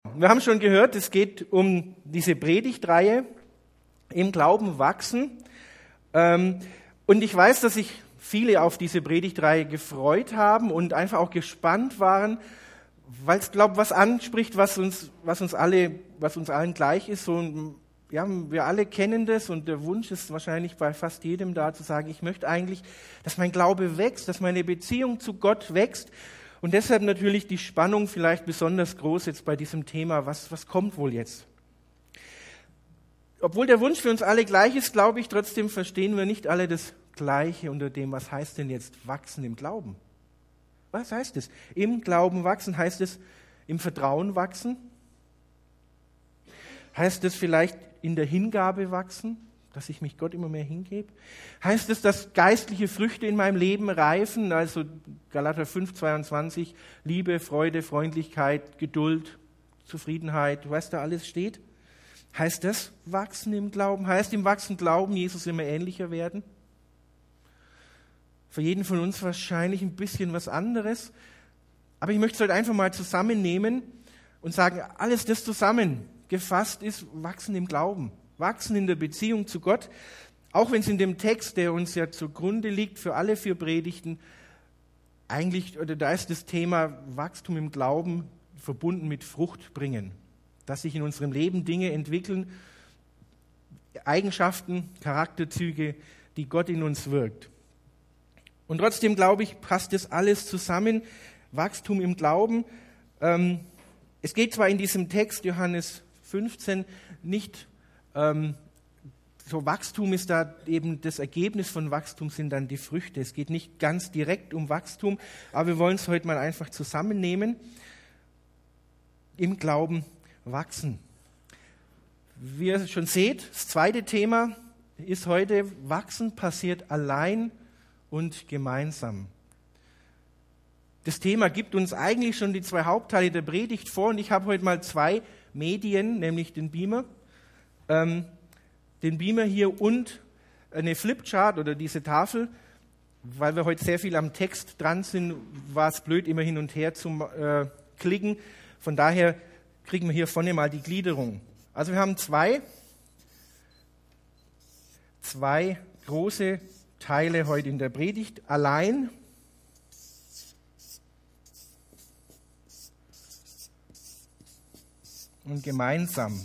Wir haben schon gehört, es geht um diese Predigtreihe im Glauben wachsen. Und ich weiß, dass sich viele auf diese Predigtreihe gefreut haben und einfach auch gespannt waren, weil es, glaube ich, was anspricht, was uns allen gleich ist. So, ja, wir alle kennen das und der Wunsch ist wahrscheinlich bei fast jedem da zu sagen, ich möchte eigentlich, dass mein Glaube wächst, dass meine Beziehung zu Gott wächst. Und deshalb natürlich die Spannung vielleicht besonders groß jetzt bei diesem Thema, was kommt wohl jetzt? Obwohl der Wunsch für uns alle gleich ist, glaube ich, trotzdem verstehen wir nicht alle das Gleiche unter dem, was heißt denn jetzt wachsen im Glauben? Was heißt es? Im Glauben wachsen, heißt es im Vertrauen wachsen? Heißt es vielleicht in der Hingabe wachsen, dass ich mich Gott immer mehr hingebe? Heißt es, dass geistliche Früchte in meinem Leben reifen, also Galater 5,22, Liebe, Freude, Freundlichkeit, Geduld, Zufriedenheit, was da alles steht? Heißt das wachsen im Glauben? Heißt im Wachsen Glauben Jesus immer ähnlicher werden? Für jeden von uns wahrscheinlich ein bisschen was anderes. Aber ich möchte es heute einfach mal zusammennehmen und sagen, alles das zusammengefasst ist Wachsen im Glauben. Wachsen in der Beziehung zu Gott. Auch wenn es in dem Text, der uns ja zugrunde liegt, für alle 4 Predigten, da ist das Thema Wachstum im Glauben verbunden mit Frucht bringen. Dass sich in unserem Leben Dinge entwickeln, Eigenschaften, Charakterzüge, die Gott in uns wirkt. Und trotzdem, glaube ich, passt das alles zusammen. Wachstum im Glauben. Es geht zwar in diesem Text, Johannes 15, nicht so Wachstum ist da eben das Ergebnis von Wachstum sind dann die Früchte. Es geht nicht ganz direkt um Wachstum, aber wir wollen es heute mal einfach zusammennehmen. Im Glauben wachsen. Wie ihr schon seht, das zweite Thema ist heute, Wachsen passiert allein und gemeinsam. Das Thema gibt uns eigentlich schon die 2 Hauptteile der Predigt vor und ich habe heute mal 2 Medien, nämlich den Beamer hier und eine Flipchart oder diese Tafel. Weil wir heute sehr viel am Text dran sind, war es blöd, immer hin und her zu klicken. Von daher kriegen wir hier vorne mal die Gliederung. Also wir haben zwei große Teile heute in der Predigt. Allein und gemeinsam.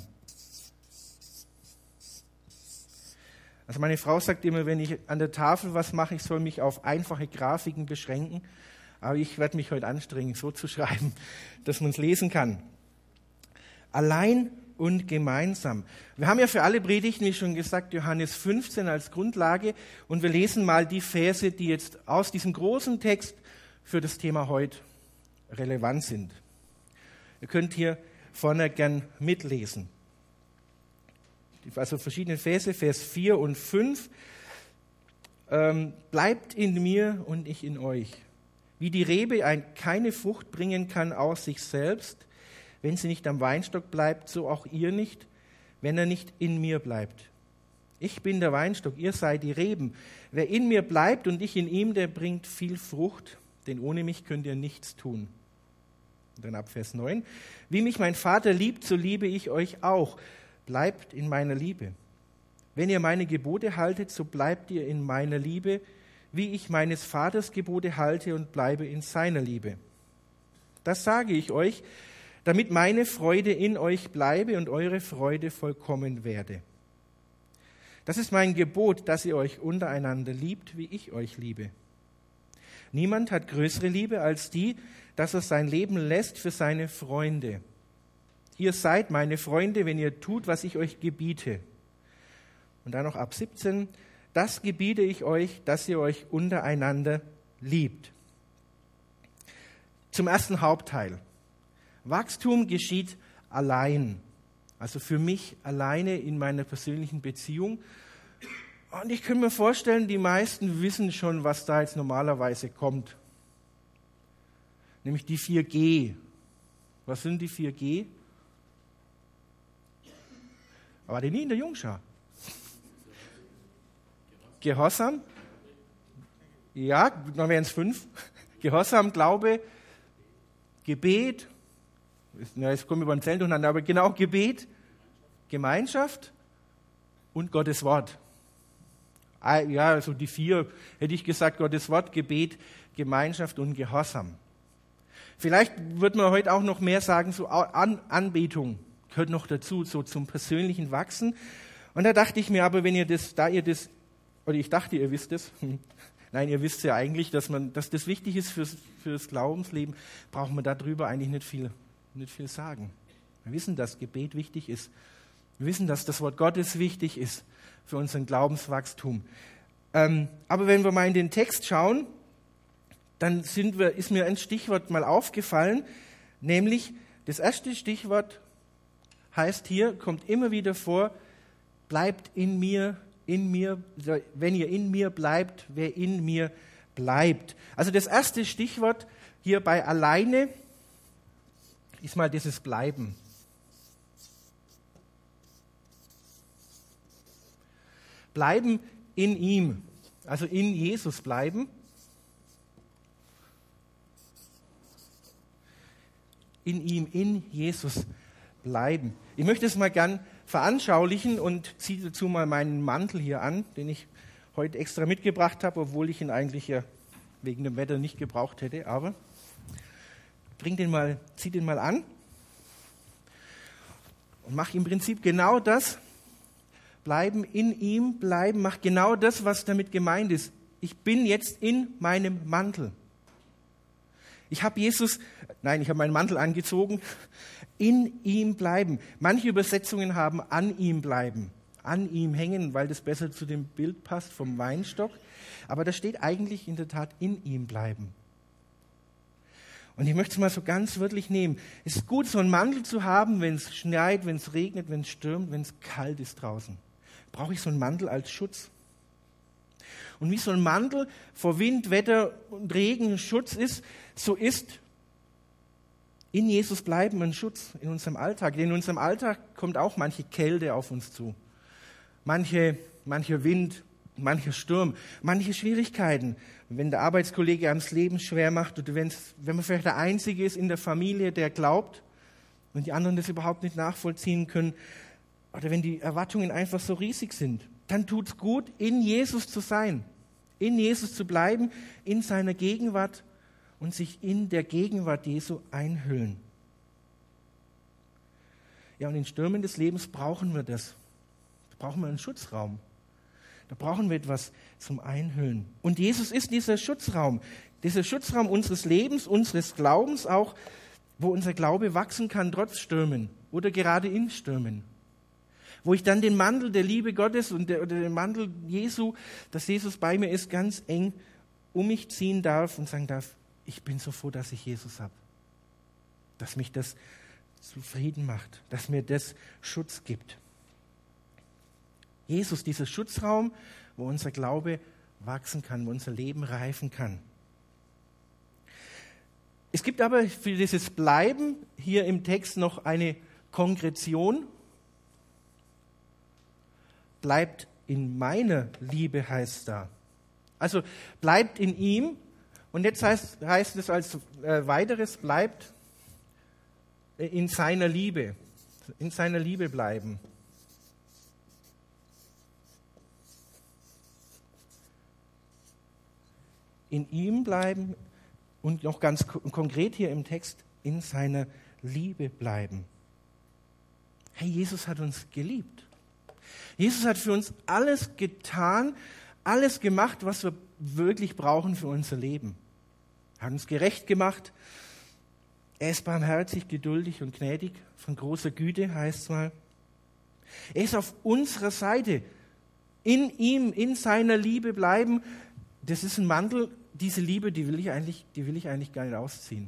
Also meine Frau sagt immer, wenn ich an der Tafel was mache, ich soll mich auf einfache Grafiken beschränken. Aber ich werde mich heute anstrengen, so zu schreiben, dass man es lesen kann. Allein und gemeinsam. Wir haben ja für alle Predigten, wie schon gesagt, Johannes 15 als Grundlage. Und wir lesen mal die Verse, die jetzt aus diesem großen Text für das Thema heute relevant sind. Ihr könnt hier vorne gern mitlesen. Also verschiedene Verse, Vers 4 und 5. Bleibt in mir und ich in euch. Wie die Rebe keine Frucht bringen kann aus sich selbst, wenn sie nicht am Weinstock bleibt, so auch ihr nicht, wenn er nicht in mir bleibt. Ich bin der Weinstock, ihr seid die Reben. Wer in mir bleibt und ich in ihm, der bringt viel Frucht, denn ohne mich könnt ihr nichts tun. Und dann ab Vers 9. Wie mich mein Vater liebt, so liebe ich euch auch. Bleibt in meiner Liebe. Wenn ihr meine Gebote haltet, so bleibt ihr in meiner Liebe, wie ich meines Vaters Gebote halte und bleibe in seiner Liebe. Das sage ich euch, damit meine Freude in euch bleibe und eure Freude vollkommen werde. Das ist mein Gebot, dass ihr euch untereinander liebt, wie ich euch liebe. Niemand hat größere Liebe als die, dass er sein Leben lässt für seine Freunde. Ihr seid meine Freunde, wenn ihr tut, was ich euch gebiete. Und dann noch ab 17. Das gebiete ich euch, dass ihr euch untereinander liebt. Zum ersten Hauptteil. Wachstum geschieht allein. Also für mich alleine in meiner persönlichen Beziehung. Und ich kann mir vorstellen, die meisten wissen schon, was da jetzt normalerweise kommt. Nämlich die 4G. Was sind die 4G? Aber die nie in der Jungschar. Gehorsam. Ja, dann wären es 5. Gehorsam, Glaube, Gebet, Es kommt über den Zellen durcheinander, aber genau Gebet, Gemeinschaft und Gottes Wort. Ja, also die 4 hätte ich gesagt, Gottes Wort, Gebet, Gemeinschaft und Gehorsam. Vielleicht wird man heute auch noch mehr sagen, so Anbetung gehört noch dazu, so zum persönlichen Wachsen. Und da dachte ich mir aber, oder ich dachte, ihr wisst es, nein, ihr wisst ja eigentlich, dass das wichtig ist fürs Glaubensleben, brauchen wir darüber eigentlich nicht viel sagen. Wir wissen, dass Gebet wichtig ist. Wir wissen, dass das Wort Gottes wichtig ist für unseren Glaubenswachstum. Aber wenn wir mal in den Text schauen, dann ist mir ein Stichwort mal aufgefallen, nämlich das erste Stichwort heißt hier, kommt immer wieder vor, bleibt in mir, wenn ihr in mir bleibt, wer in mir bleibt. Also das erste Stichwort hier bei alleine ist mal dieses Bleiben. Bleiben in ihm, also in Jesus bleiben. In ihm, in Jesus bleiben. Ich möchte es mal gern veranschaulichen und ziehe dazu mal meinen Mantel hier an, den ich heute extra mitgebracht habe, obwohl ich ihn eigentlich ja wegen dem Wetter nicht gebraucht hätte, aber zieh den mal an und mach im Prinzip genau das, bleiben in ihm, bleiben, mach genau das, was damit gemeint ist. Ich bin jetzt in meinem Mantel. Ich habe meinen Mantel angezogen, in ihm bleiben. Manche Übersetzungen haben an ihm bleiben, an ihm hängen, weil das besser zu dem Bild passt vom Weinstock. Aber da steht eigentlich in der Tat in ihm bleiben. Und ich möchte es mal so ganz wörtlich nehmen. Es ist gut, so einen Mantel zu haben, wenn es schneit, wenn es regnet, wenn es stürmt, wenn es kalt ist draußen. Brauche ich so einen Mantel als Schutz. Und wie so ein Mantel vor Wind, Wetter und Regen Schutz ist, so ist in Jesus bleiben ein Schutz in unserem Alltag. Denn in unserem Alltag kommt auch manche Kälte auf uns zu. Mancher Wind, mancher Sturm, manche Schwierigkeiten. Wenn der Arbeitskollege einem das Leben schwer macht oder wenn man vielleicht der Einzige ist in der Familie, der glaubt und die anderen das überhaupt nicht nachvollziehen können, oder wenn die Erwartungen einfach so riesig sind, dann tut es gut, in Jesus zu sein, in Jesus zu bleiben, in seiner Gegenwart und sich in der Gegenwart Jesu einhüllen. Ja, und in Stürmen des Lebens brauchen wir das. Da brauchen wir einen Schutzraum. Da brauchen wir etwas zum Einhüllen. Und Jesus ist dieser Schutzraum unseres Lebens, unseres Glaubens auch, wo unser Glaube wachsen kann, trotz Stürmen oder gerade in Stürmen. Wo ich dann den Mantel der Liebe Gottes oder den Mantel Jesu, dass Jesus bei mir ist, ganz eng um mich ziehen darf und sagen darf, ich bin so froh, dass ich Jesus habe. Dass mich das zufrieden macht, dass mir das Schutz gibt. Jesus, dieser Schutzraum, wo unser Glaube wachsen kann, wo unser Leben reifen kann. Es gibt aber für dieses Bleiben hier im Text noch eine Konkretion. Bleibt in meiner Liebe, heißt da. Also bleibt in ihm. Und jetzt heißt es als weiteres, bleibt in seiner Liebe. In seiner Liebe bleiben. In ihm bleiben und noch ganz konkret hier im Text, in seiner Liebe bleiben. Hey, Jesus hat uns geliebt. Jesus hat für uns alles getan, alles gemacht, was wir wirklich brauchen für unser Leben. Er hat uns gerecht gemacht. Er ist barmherzig, geduldig und gnädig, von großer Güte heißt es mal. Er ist auf unserer Seite. In ihm, in seiner Liebe bleiben. Das ist ein Mantel, diese Liebe, die will ich eigentlich gar nicht ausziehen.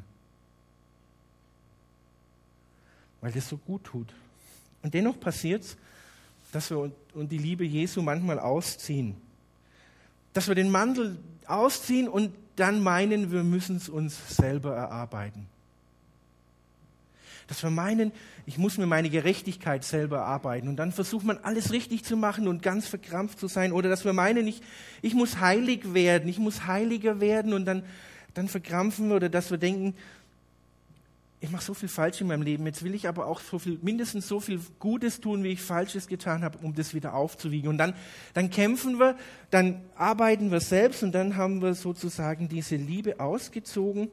Weil das so gut tut. Und dennoch passiert es, dass wir die Liebe Jesu manchmal ausziehen. Dass wir den Mantel ausziehen und dann meinen, wir müssen es uns selber erarbeiten. Dass wir meinen, ich muss mir meine Gerechtigkeit selber erarbeiten. Und dann versucht man, alles richtig zu machen und ganz verkrampft zu sein. Oder dass wir meinen, ich muss heilig werden, ich muss heiliger werden. Und dann verkrampfen wir. Oder dass wir denken, ich mache so viel falsch in meinem Leben, jetzt will ich aber auch mindestens so viel Gutes tun, wie ich Falsches getan habe, um das wieder aufzuwiegen. Und dann kämpfen wir, dann arbeiten wir selbst und dann haben wir sozusagen diese Liebe ausgezogen.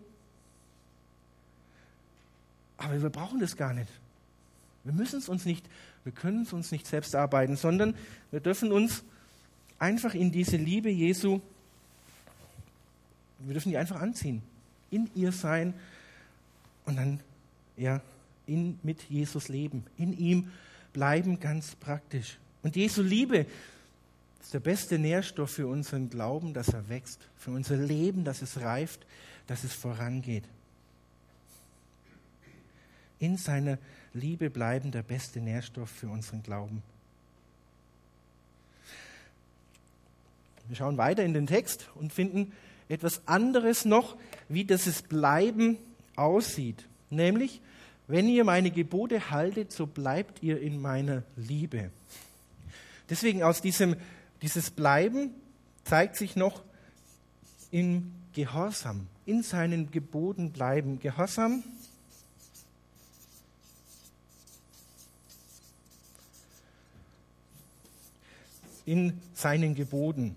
Aber wir brauchen das gar nicht. Wir können es uns nicht selbst arbeiten, sondern wir dürfen uns einfach in diese Liebe Jesu, wir dürfen die einfach anziehen, in ihr sein und dann mit Jesus leben, in ihm bleiben, ganz praktisch. Und Jesu Liebe ist der beste Nährstoff für unseren Glauben, dass er wächst, für unser Leben, dass es reift, dass es vorangeht. In seiner Liebe bleiben der beste Nährstoff für unseren Glauben. Wir schauen weiter in den Text und finden etwas anderes noch, wie dieses Bleiben aussieht. Nämlich, wenn ihr meine Gebote haltet, so bleibt ihr in meiner Liebe. Deswegen dieses Bleiben zeigt sich noch im Gehorsam, in seinen Geboten bleiben. Gehorsam in seinen Geboten.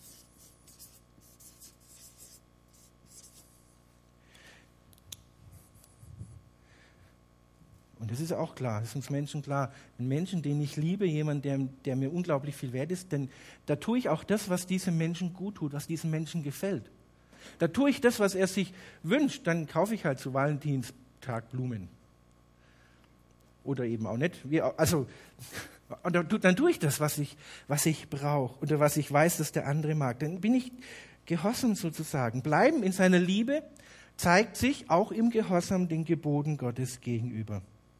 Und das ist auch klar, das ist uns Menschen klar. Ein Menschen, den ich liebe, jemand, der mir unglaublich viel wert ist, denn da tue ich auch das, was diesem Menschen gut tut, was diesem Menschen gefällt. Da tue ich das, was er sich wünscht, dann kaufe ich halt zu Valentinstag Blumen. Oder eben auch nicht. Dann tue ich das, was ich brauche oder was ich weiß, dass der andere mag. Dann bin ich gehorsam sozusagen. Bleiben in seiner Liebe zeigt sich auch im Gehorsam den Geboten Gottes gegenüber.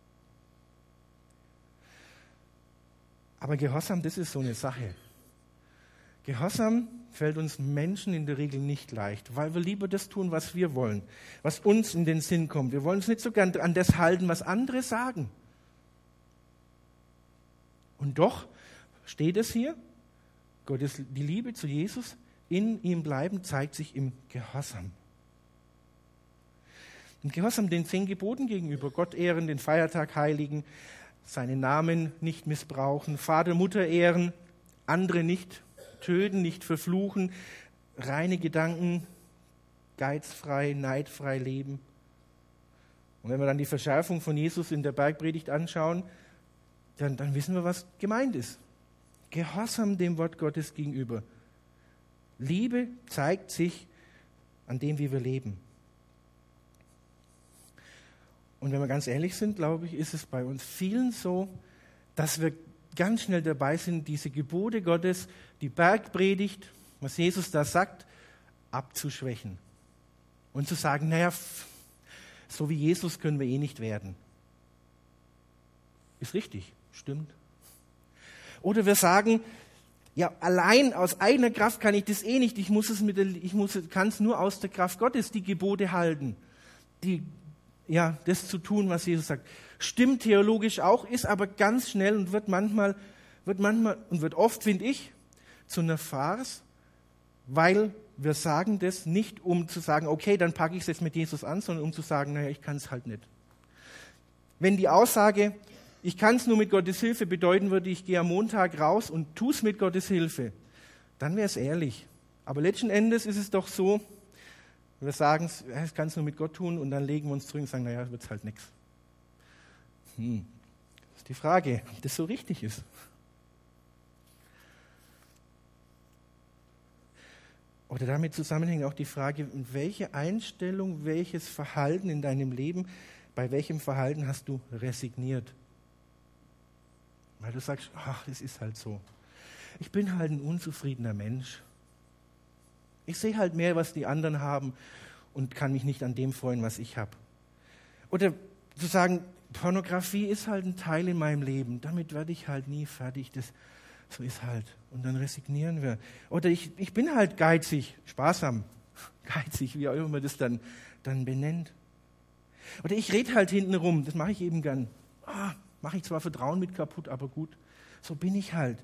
Aber Gehorsam, das ist so eine Sache. Gehorsam fällt uns Menschen in der Regel nicht leicht, weil wir lieber das tun, was wir wollen, was uns in den Sinn kommt. Wir wollen uns nicht so gern an das halten, was andere sagen. Und doch steht es hier, die Liebe zu Jesus, in ihm bleiben, zeigt sich im Gehorsam. Im Gehorsam den 10 Geboten gegenüber, Gott ehren, den Feiertag heiligen, seinen Namen nicht missbrauchen, Vater, Mutter ehren, andere nicht töten, nicht verfluchen, reine Gedanken, geizfrei, neidfrei leben. Und wenn wir dann die Verschärfung von Jesus in der Bergpredigt anschauen, dann wissen wir, was gemeint ist. Gehorsam dem Wort Gottes gegenüber. Liebe zeigt sich an dem, wie wir leben. Und wenn wir ganz ehrlich sind, glaube ich, ist es bei uns vielen so, dass wir ganz schnell dabei sind, diese Gebote Gottes, die Bergpredigt, was Jesus da sagt, abzuschwächen. Und zu sagen, naja, so wie Jesus können wir eh nicht werden. Ist richtig, stimmt. Oder wir sagen, ja, allein aus eigener Kraft kann ich das eh nicht. Ich kann es nur aus der Kraft Gottes die Gebote halten. Das zu tun, was Jesus sagt. Stimmt theologisch auch, ist aber ganz schnell und wird oft, finde ich, zu einer Farce, weil wir sagen das nicht, um zu sagen, okay, dann packe ich es jetzt mit Jesus an, sondern um zu sagen, naja, ich kann es halt nicht. Wenn die Aussage, ich kann es nur mit Gottes Hilfe bedeuten würde, ich gehe am Montag raus und tue es mit Gottes Hilfe, dann wäre es ehrlich. Aber letzten Endes ist es doch so, wir sagen, ich kann es nur mit Gott tun und dann legen wir uns zurück und sagen, naja, wird es halt nichts. Das ist die Frage, ob das so richtig ist. Oder damit zusammenhängt auch die Frage, welche Einstellung, welches Verhalten in deinem Leben, bei welchem Verhalten hast du resigniert? Weil du sagst, ach, es ist halt so. Ich bin halt ein unzufriedener Mensch. Ich sehe halt mehr, was die anderen haben und kann mich nicht an dem freuen, was ich habe. Oder zu sagen, Pornografie ist halt ein Teil in meinem Leben. Damit werde ich halt nie fertig. So ist halt. Und dann resignieren wir. Oder ich bin halt geizig, sparsam, geizig, wie auch immer man das dann benennt. Oder ich rede halt hinten rum, das mache ich eben gern. Mache ich zwar Vertrauen mit kaputt, aber gut, so bin ich halt.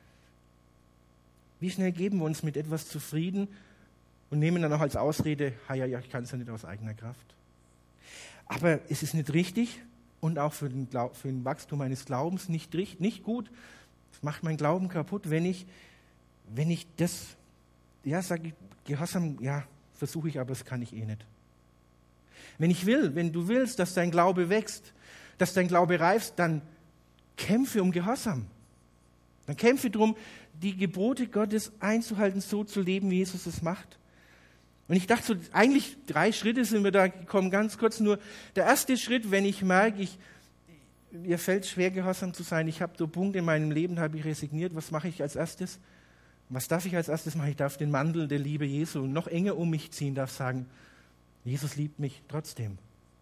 Wie schnell geben wir uns mit etwas zufrieden und nehmen dann auch als Ausrede, ja, ich kann es ja nicht aus eigener Kraft. Aber es ist nicht richtig und auch für den Wachstum meines Glaubens nicht gut. Das macht meinen Glauben kaputt, wenn ich das, ja, sage ich, Gehorsam, ja, versuche ich, aber das kann ich eh nicht. Wenn du willst, dass dein Glaube wächst, dass dein Glaube reift, dann kämpfe um Gehorsam. Dann kämpfe darum, die Gebote Gottes einzuhalten, so zu leben, wie Jesus es macht. Und ich dachte so, eigentlich 3 Schritte sind wir da gekommen, ganz kurz nur. Der erste Schritt, wenn ich merke, mir fällt es schwer, gehorsam zu sein, ich habe so Punkte in meinem Leben, habe ich resigniert, was mache ich als erstes? Was darf ich als erstes machen? Ich darf den Mantel der Liebe Jesu noch enger um mich ziehen, darf sagen, Jesus liebt mich trotzdem.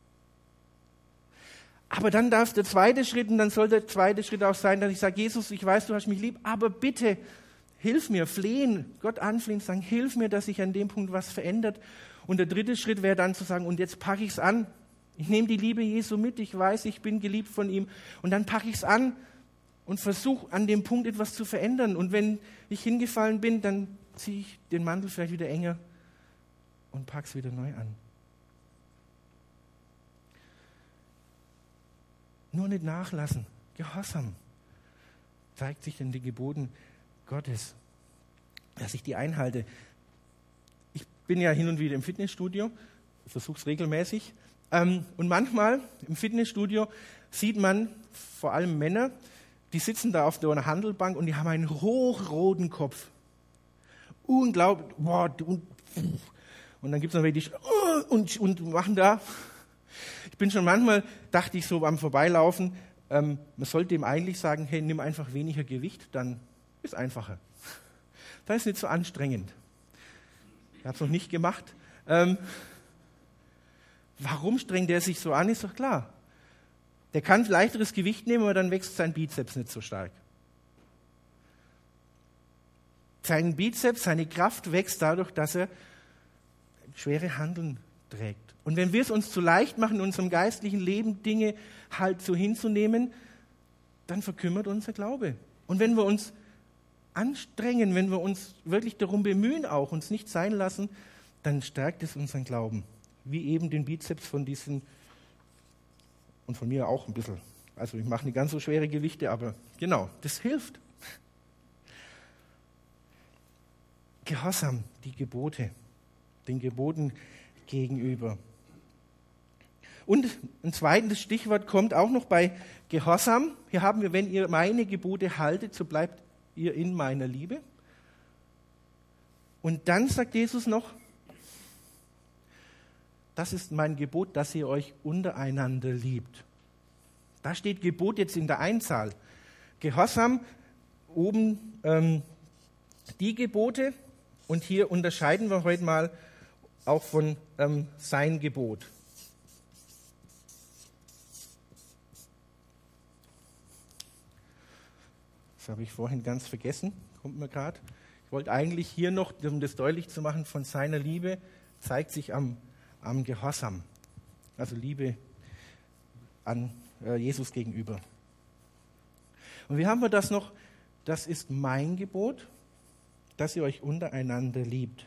Aber dann darf der zweite Schritt, und dann soll der zweite Schritt auch sein, dass ich sage, Jesus, ich weiß, du hast mich lieb, aber bitte, hilf mir, flehen, Gott anflehen, sagen, hilf mir, dass sich an dem Punkt was verändert. Und der dritte Schritt wäre dann zu sagen, und jetzt packe ich es an. Ich nehme die Liebe Jesu mit, ich weiß, ich bin geliebt von ihm. Und dann packe ich es an und versuche an dem Punkt etwas zu verändern. Und wenn ich hingefallen bin, dann ziehe ich den Mantel vielleicht wieder enger und packe es wieder neu an. Nur nicht nachlassen. Gehorsam zeigt sich in den Geboten Gottes, dass ich die einhalte. Ich bin ja hin und wieder im Fitnessstudio, versuche es regelmäßig. Und manchmal im Fitnessstudio sieht man vor allem Männer, die sitzen da auf einer Handelbank und die haben einen hochroten Kopf. Unglaublich. Und dann gibt es noch welche, die und machen da. Ich bin schon manchmal, dachte ich so beim Vorbeilaufen, man sollte ihm eigentlich sagen, hey, nimm einfach weniger Gewicht, dann ist einfacher. Das ist nicht so anstrengend. Ich habe es noch nicht gemacht. Warum strengt er sich so an, ist doch klar. Der kann leichteres Gewicht nehmen, aber dann wächst sein Bizeps nicht so stark. Sein Bizeps, seine Kraft wächst dadurch, dass er schwere Handeln trägt. Und wenn wir es uns zu leicht machen, in unserem geistlichen Leben Dinge halt so hinzunehmen, dann verkümmert unser Glaube. Und wenn wir uns anstrengen, wenn wir uns wirklich darum bemühen, auch uns nicht sein lassen, dann stärkt es unseren Glauben. Wie eben den Bizeps von diesen, und von mir auch ein bisschen. Also ich mache nicht ganz so schwere Gewichte, aber genau, das hilft. Gehorsam, die Gebote, den Geboten gegenüber. Und ein zweites Stichwort kommt auch noch bei Gehorsam. Hier haben wir, wenn ihr meine Gebote haltet, so bleibt ihr in meiner Liebe. Und dann sagt Jesus noch, das ist mein Gebot, dass ihr euch untereinander liebt. Da steht Gebot jetzt in der Einzahl. Gehorsam, oben die Gebote. Und hier unterscheiden wir heute mal auch von sein Gebot. Das habe ich vorhin ganz vergessen, kommt mir gerade. Ich wollte eigentlich hier noch, um das deutlich zu machen, von seiner Liebe zeigt sich am Gehorsam. Also Liebe an Jesus gegenüber. Und wie haben wir das noch? Das ist mein Gebot, dass ihr euch untereinander liebt.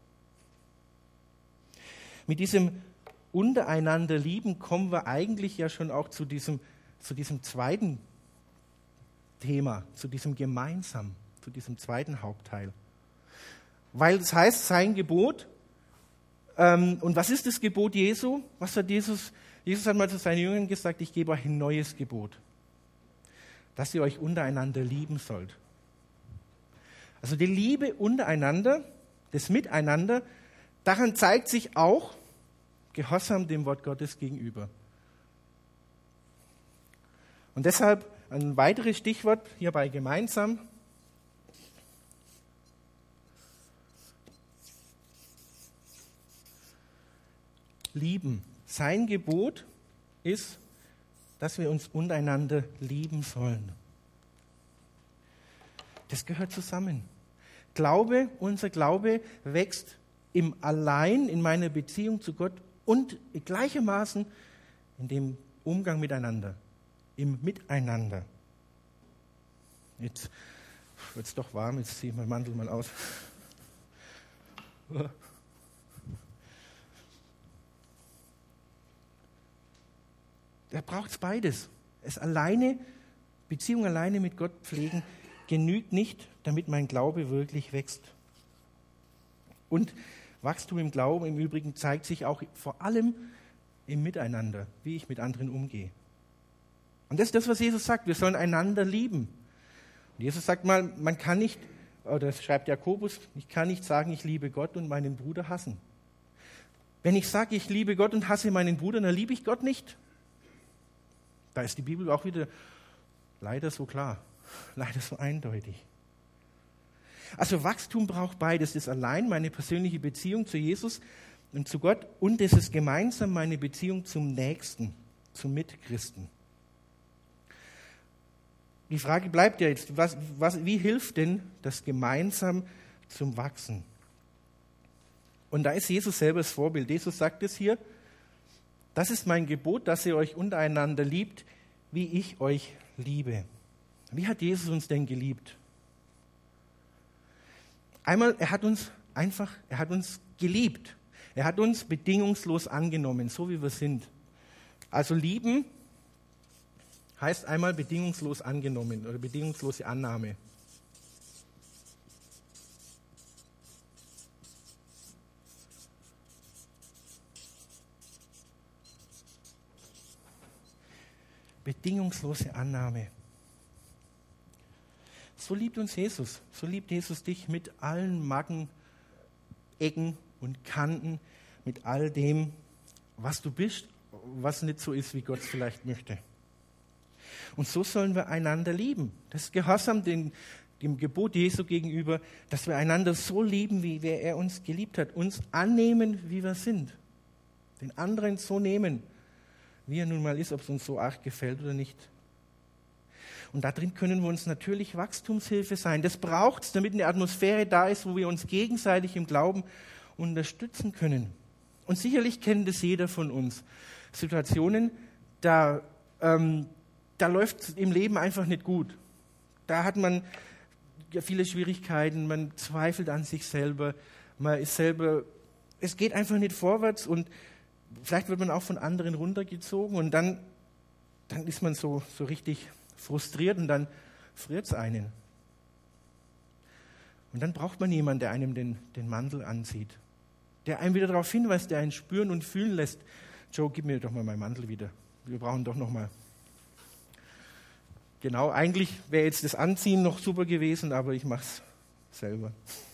Mit diesem untereinander lieben kommen wir eigentlich ja schon auch zu diesem zweiten Thema, zu diesem gemeinsam, zu diesem zweiten Hauptteil. Weil es heißt, sein Gebot, und was ist das Gebot Jesu? Was hat Jesus? Jesus hat mal zu seinen Jüngern gesagt, ich gebe euch ein neues Gebot, dass ihr euch untereinander lieben sollt. Also die Liebe untereinander, das Miteinander, daran zeigt sich auch Gehorsam dem Wort Gottes gegenüber. Und deshalb ein weiteres Stichwort hierbei gemeinsam. Lieben. Sein Gebot ist, dass wir uns untereinander lieben sollen. Das gehört zusammen. Unser Glaube wächst im Allein, in meiner Beziehung zu Gott und gleichermaßen in dem Umgang miteinander, im Miteinander. Jetzt wird es doch warm, jetzt ziehe ich meinen Mantel mal aus. Da braucht es beides. Beziehung alleine mit Gott pflegen, genügt nicht, damit mein Glaube wirklich wächst. Und Wachstum im Glauben im Übrigen zeigt sich auch vor allem im Miteinander, wie ich mit anderen umgehe. Und das ist das, was Jesus sagt, wir sollen einander lieben. Und Jesus sagt mal, man kann nicht, oder das schreibt Jakobus, ich kann nicht sagen, ich liebe Gott und meinen Bruder hassen. Wenn ich sage, ich liebe Gott und hasse meinen Bruder, dann liebe ich Gott nicht. Da ist die Bibel auch wieder leider so klar, leider so eindeutig. Also Wachstum braucht beides, das allein meine persönliche Beziehung zu Jesus und zu Gott und das ist gemeinsam meine Beziehung zum Nächsten, zum Mitchristen. Die Frage bleibt ja jetzt, wie hilft denn das gemeinsam zum Wachsen? Und da ist Jesus selber das Vorbild. Jesus sagt es hier, das ist mein Gebot, dass ihr euch untereinander liebt, wie ich euch liebe. Wie hat Jesus uns denn geliebt? Einmal, er hat uns geliebt. Er hat uns bedingungslos angenommen, so wie wir sind. Also lieben heißt einmal bedingungslos angenommen oder bedingungslose Annahme. Bedingungslose Annahme. So liebt uns Jesus. So liebt Jesus dich mit allen Macken, Ecken und Kanten, mit all dem, was du bist, was nicht so ist, wie Gott es vielleicht möchte. Und so sollen wir einander lieben. Das ist Gehorsam dem Gebot Jesu gegenüber, dass wir einander so lieben, wie er uns geliebt hat. Uns annehmen, wie wir sind. Den anderen so nehmen, wie er nun mal ist, ob es uns so arg gefällt oder nicht. Und darin können wir uns natürlich Wachstumshilfe sein. Das braucht es, damit eine Atmosphäre da ist, wo wir uns gegenseitig im Glauben unterstützen können. Und sicherlich kennt es jeder von uns. Situationen, da läuft es im Leben einfach nicht gut. Da hat man viele Schwierigkeiten, man zweifelt an sich selber, es geht einfach nicht vorwärts und vielleicht wird man auch von anderen runtergezogen und dann ist man so richtig frustriert und dann friert es einen. Und dann braucht man jemanden, der einem den Mantel anzieht, der einem wieder darauf hinweist, der einen spüren und fühlen lässt. Joe, gib mir doch mal meinen Mantel wieder. Wir brauchen doch noch mal. Genau, eigentlich wäre jetzt das Anziehen noch super gewesen, aber ich mache es selber.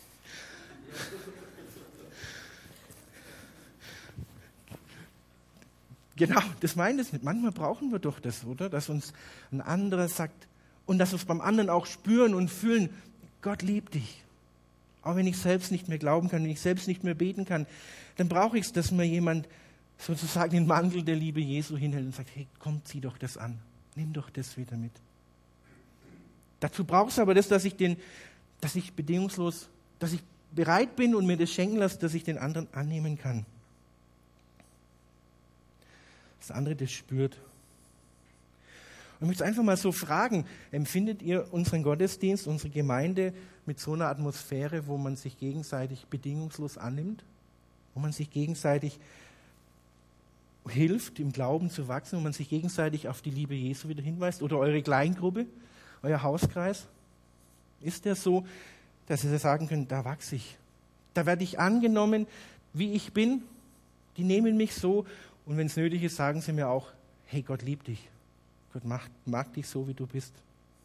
Genau, das meint es nicht. Manchmal brauchen wir doch das, oder? Dass uns ein anderer sagt und dass wir es beim anderen auch spüren und fühlen, Gott liebt dich. Auch wenn ich selbst nicht mehr glauben kann, wenn ich selbst nicht mehr beten kann, dann brauche ich es, dass mir jemand sozusagen den Mantel der Liebe Jesu hinhält und sagt, hey, komm, zieh doch das an. Nimm doch das wieder mit. Dazu braucht es aber das, dass ich bereit bin und mir das schenken lasse, dass ich den anderen annehmen kann. Das andere das spürt. Und ich möchte einfach mal so fragen, empfindet ihr unseren Gottesdienst, unsere Gemeinde mit so einer Atmosphäre, wo man sich gegenseitig bedingungslos annimmt? Wo man sich gegenseitig hilft, im Glauben zu wachsen, wo man sich gegenseitig auf die Liebe Jesu wieder hinweist? Oder eure Kleingruppe, euer Hauskreis? Ist der so, dass ihr sagen könnt, da wachse ich. Da werde ich angenommen, wie ich bin. Die nehmen mich so. Und wenn es nötig ist, sagen sie mir auch, hey, Gott liebt dich. Gott mag dich so, wie du bist.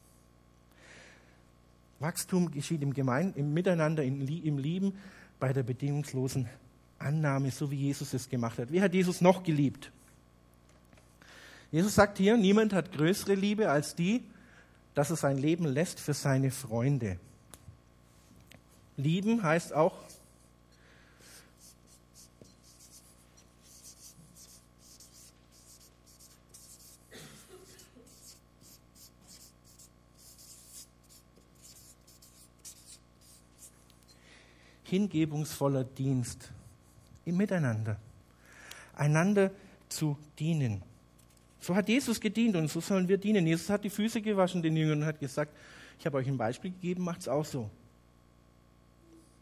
Wachstum geschieht im Miteinander, im Lieben, bei der bedingungslosen Annahme, so wie Jesus es gemacht hat. Wie hat Jesus noch geliebt? Jesus sagt hier, niemand hat größere Liebe als die, dass er sein Leben lässt für seine Freunde. Lieben heißt auch, hingebungsvoller Dienst im Miteinander, einander zu dienen. So hat Jesus gedient und so sollen wir dienen. Jesus hat die Füße gewaschen den Jüngern und hat gesagt, ich habe euch ein Beispiel gegeben, macht es auch so.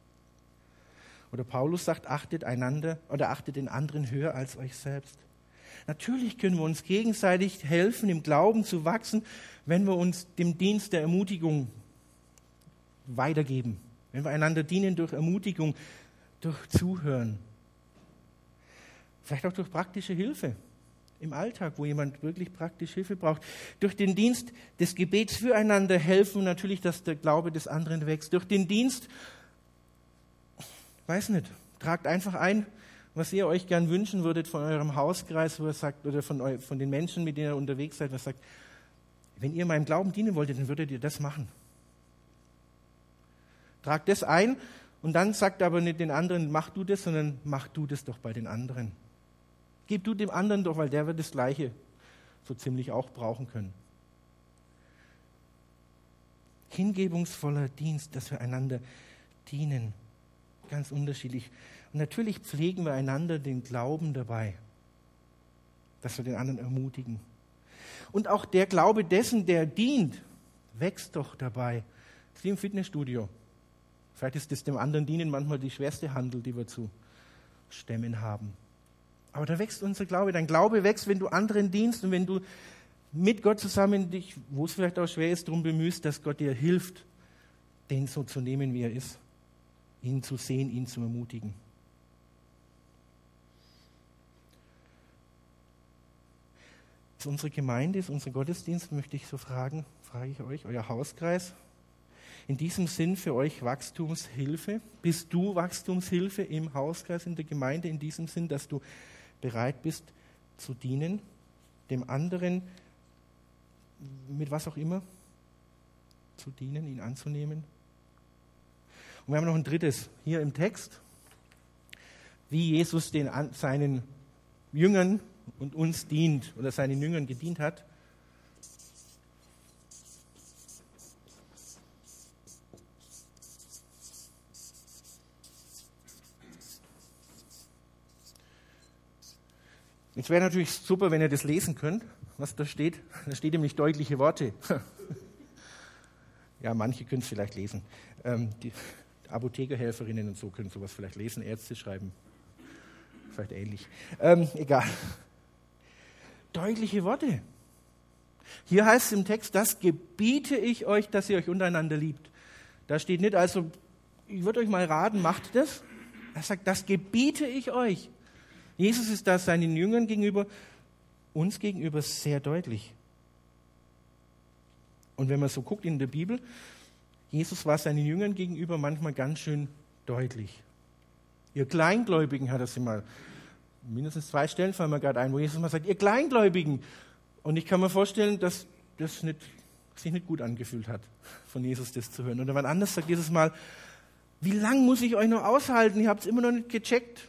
Oder Paulus sagt, achtet einander oder achtet den anderen höher als euch selbst. Natürlich können wir uns gegenseitig helfen, im Glauben zu wachsen, wenn wir uns dem Dienst der Ermutigung weitergeben. Wenn wir einander dienen durch Ermutigung, durch Zuhören. Vielleicht auch durch praktische Hilfe im Alltag, wo jemand wirklich praktisch Hilfe braucht. Durch den Dienst des Gebets füreinander helfen natürlich, dass der Glaube des anderen wächst. Durch den Dienst, weiß nicht, tragt einfach ein, was ihr euch gern wünschen würdet von eurem Hauskreis, wo ihr sagt, oder von den Menschen, mit denen ihr unterwegs seid, was sagt, wenn ihr meinem Glauben dienen wolltet, dann würdet ihr das machen. Tragt das ein und dann sagt aber nicht den anderen, mach du das, sondern mach du das doch bei den anderen. Gib du dem anderen doch, weil der wird das Gleiche so ziemlich auch brauchen können. Hingebungsvoller Dienst, dass wir einander dienen. Ganz unterschiedlich. Und natürlich pflegen wir einander den Glauben dabei, dass wir den anderen ermutigen. Und auch der Glaube dessen, der dient, wächst doch dabei. Das ist wie im Fitnessstudio. Vielleicht ist das dem anderen Dienen manchmal die schwerste Handel, die wir zu stemmen haben. Aber da wächst unser Glaube. Dein Glaube wächst, wenn du anderen dienst und wenn du mit Gott zusammen dich, wo es vielleicht auch schwer ist, darum bemühst, dass Gott dir hilft, den so zu nehmen, wie er ist. Ihn zu sehen, ihn zu ermutigen. Ist unsere Gemeinde, ist unser Gottesdienst, möchte ich so frage ich euch, euer Hauskreis, in diesem Sinn für euch Wachstumshilfe? Bist du Wachstumshilfe im Hauskreis, in der Gemeinde, in diesem Sinn, dass du bereit bist zu dienen, dem anderen, mit was auch immer, zu dienen, ihn anzunehmen? Und wir haben noch ein drittes hier im Text, wie Jesus seinen Jüngern und uns dient oder seinen Jüngern gedient hat. Es wäre natürlich super, wenn ihr das lesen könnt, was da steht. Da steht nämlich deutliche Worte. Ja, manche können es vielleicht lesen. Die Apothekerhelferinnen und so können sowas vielleicht lesen. Ärzte schreiben vielleicht ähnlich. Egal. Deutliche Worte. Hier heißt es im Text, das gebiete ich euch, dass ihr euch untereinander liebt. Da steht nicht, also ich würde euch mal raten, macht das. Er sagt, das gebiete ich euch. Jesus ist da seinen Jüngern gegenüber, uns gegenüber sehr deutlich. Und wenn man so guckt in der Bibel, Jesus war seinen Jüngern gegenüber manchmal ganz schön deutlich. Ihr Kleingläubigen, hat er sie mal, mindestens 2 Stellen fallen mir gerade ein, wo Jesus mal sagt, ihr Kleingläubigen. Und ich kann mir vorstellen, dass das sich nicht gut angefühlt hat, von Jesus das zu hören. Oder wann anders sagt Jesus mal, wie lange muss ich euch noch aushalten? Ihr habt es immer noch nicht gecheckt.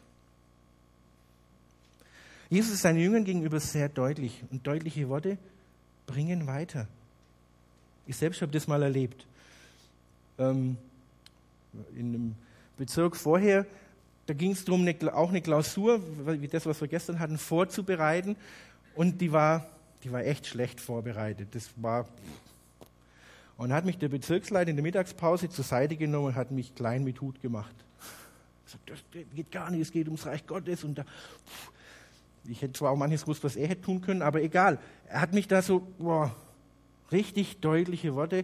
Jesus ist seinen Jüngern gegenüber sehr deutlich. Und deutliche Worte bringen weiter. Ich selbst habe das mal erlebt. In einem Bezirk vorher, da ging es darum, auch eine Klausur, wie das, was wir gestern hatten, vorzubereiten. Und die war echt schlecht vorbereitet. Und hat mich der Bezirksleiter in der Mittagspause zur Seite genommen und hat mich klein mit Hut gemacht. Er sagt, das geht gar nicht, es geht ums Reich Gottes. Und ich hätte zwar auch manches gewusst, was er hätte tun können, aber egal. Er hat mich da so, richtig deutliche Worte.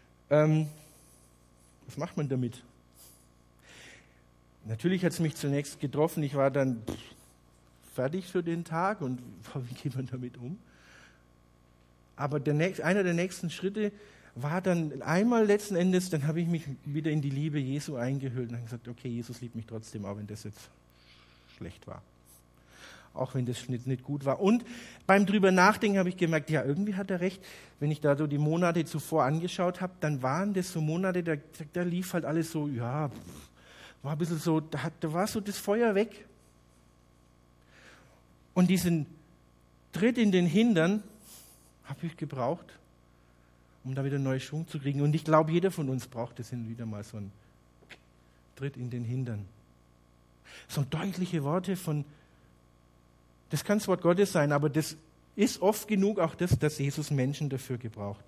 Was macht man damit? Natürlich hat es mich zunächst getroffen. Ich war dann fertig für den Tag und wie geht man damit um? Aber einer der nächsten Schritte war dann einmal letzten Endes, dann habe ich mich wieder in die Liebe Jesu eingehüllt und habe gesagt, okay, Jesus liebt mich trotzdem, auch wenn das jetzt schlecht war. Auch wenn das nicht gut war. Und beim drüber nachdenken habe ich gemerkt, ja, irgendwie hat er recht. Wenn ich da so die Monate zuvor angeschaut habe, dann waren das so Monate, da lief halt alles so, ja, war ein bisschen so, da war so das Feuer weg. Und diesen Tritt in den Hintern habe ich gebraucht, um da wieder neuen Schwung zu kriegen. Und ich glaube, jeder von uns braucht das hin wieder mal so einen Tritt in den Hintern. So deutliche Worte von, das kann das Wort Gottes sein, aber das ist oft genug auch das, dass Jesus Menschen dafür gebraucht.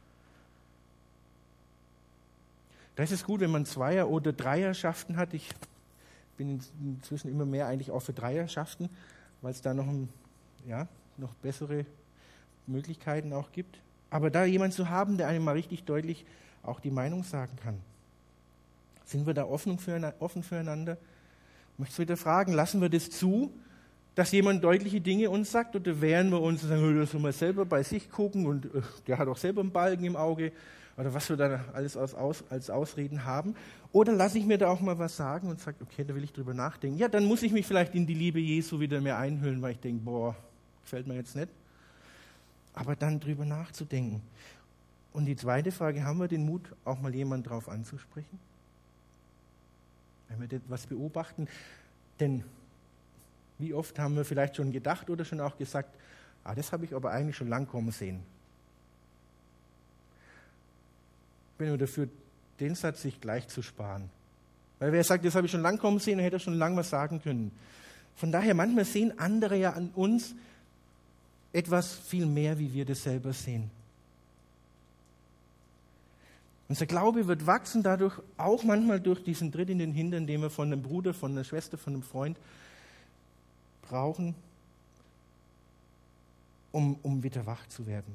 Da ist es gut, wenn man Zweier- oder Dreierschaften hat. Ich bin inzwischen immer mehr eigentlich auch für Dreierschaften, weil es da noch ein noch bessere Möglichkeiten auch gibt. Aber da jemand zu haben, der einem mal richtig deutlich auch die Meinung sagen kann. Sind wir da offen füreinander? Ich möchte wieder fragen, lassen wir das zu, dass jemand deutliche Dinge uns sagt, oder wehren wir uns und sagen, das soll man selber bei sich gucken und der hat auch selber einen Balken im Auge, oder was wir da alles als Ausreden haben? Oder lasse ich mir da auch mal was sagen und sage, okay, da will ich drüber nachdenken. Ja, dann muss ich mich vielleicht in die Liebe Jesu wieder mehr einhüllen, weil ich denke, gefällt mir jetzt nicht. Aber dann drüber nachzudenken. Und die zweite Frage, haben wir den Mut, auch mal jemanden drauf anzusprechen? Wenn wir etwas beobachten, denn wie oft haben wir vielleicht schon gedacht oder schon auch gesagt, das habe ich aber eigentlich schon lang kommen sehen. Ich bin nur dafür, den Satz sich gleich zu sparen. Weil wer sagt, das habe ich schon lang kommen sehen, dann hätte er schon lange was sagen können. Von daher, manchmal sehen andere ja an uns etwas viel mehr, wie wir das selber sehen. Unser Glaube wird wachsen dadurch, auch manchmal durch diesen Tritt in den Hintern, den wir von einem Bruder, von einer Schwester, von einem Freund brauchen, um wieder wach zu werden.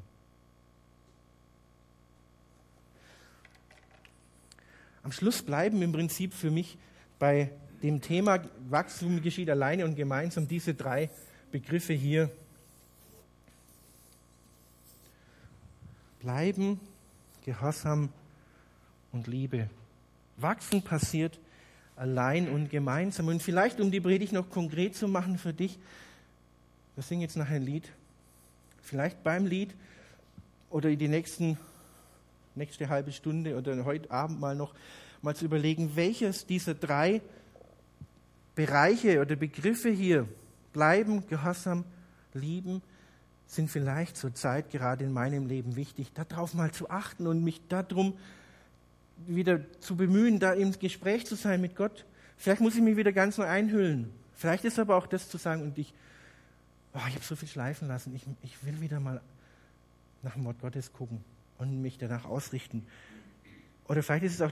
Am Schluss bleiben im Prinzip für mich bei dem Thema Wachstum geschieht alleine und gemeinsam diese 3 Begriffe hier. Bleiben, Gehorsam und Liebe. Wachsen passiert allein und gemeinsam. Und vielleicht, um die Predigt noch konkret zu machen für dich, wir singen jetzt nachher ein Lied. Vielleicht beim Lied oder die nächste halbe Stunde oder heute Abend mal zu überlegen, welches dieser 3 Bereiche oder Begriffe hier, bleiben, Gehorsam, lieben, sind vielleicht zur Zeit gerade in meinem Leben wichtig, darauf mal zu achten und mich darum wieder zu bemühen, da im Gespräch zu sein mit Gott. Vielleicht muss ich mich wieder ganz neu einhüllen. Vielleicht ist aber auch das zu sagen, und ich habe so viel schleifen lassen, ich will wieder mal nach dem Wort Gottes gucken und mich danach ausrichten. Oder vielleicht ist es auch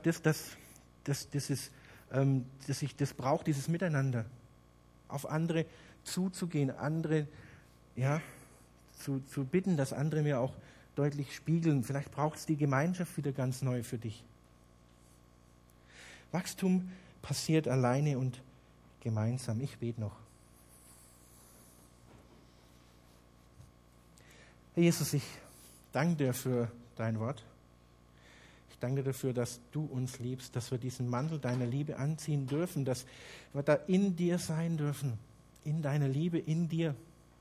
dass ich das brauche, dieses Miteinander, auf andere zuzugehen, andere zu bitten, dass andere mir auch deutlich spiegeln. Vielleicht braucht es die Gemeinschaft wieder ganz neu für dich. Wachstum passiert alleine und gemeinsam. Ich bete noch. Herr Jesus, ich danke dir für dein Wort. Ich danke dir dafür, dass du uns liebst, dass wir diesen Mantel deiner Liebe anziehen dürfen, dass wir da in dir sein dürfen, in deiner Liebe, in dir.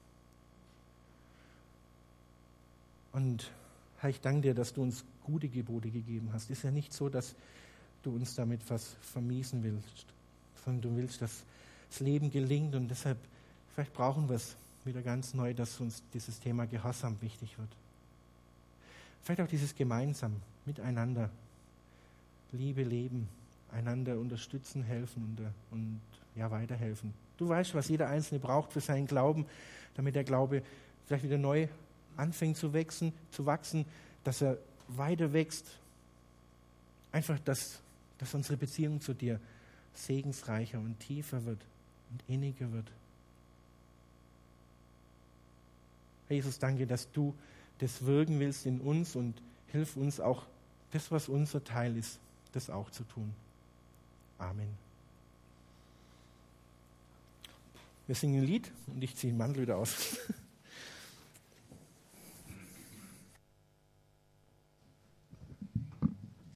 Und Herr, ich danke dir, dass du uns gute Gebote gegeben hast. Es ist ja nicht so, dass du uns damit was vermiesen willst, sondern du willst, dass das Leben gelingt, und deshalb, vielleicht brauchen wir es wieder ganz neu, dass uns dieses Thema Gehorsam wichtig wird. Vielleicht auch dieses gemeinsam, miteinander, Liebe leben, einander unterstützen, helfen und weiterhelfen. Du weißt, was jeder Einzelne braucht für seinen Glauben, damit der Glaube vielleicht wieder neu anfängt zu wachsen, dass er weiter wächst. Einfach, dass unsere Beziehung zu dir segensreicher und tiefer wird und inniger wird. Herr Jesus, danke, dass du das wirken willst in uns, und hilf uns auch, das, was unser Teil ist, das auch zu tun. Amen. Wir singen ein Lied und ich ziehe den Mantel wieder aus.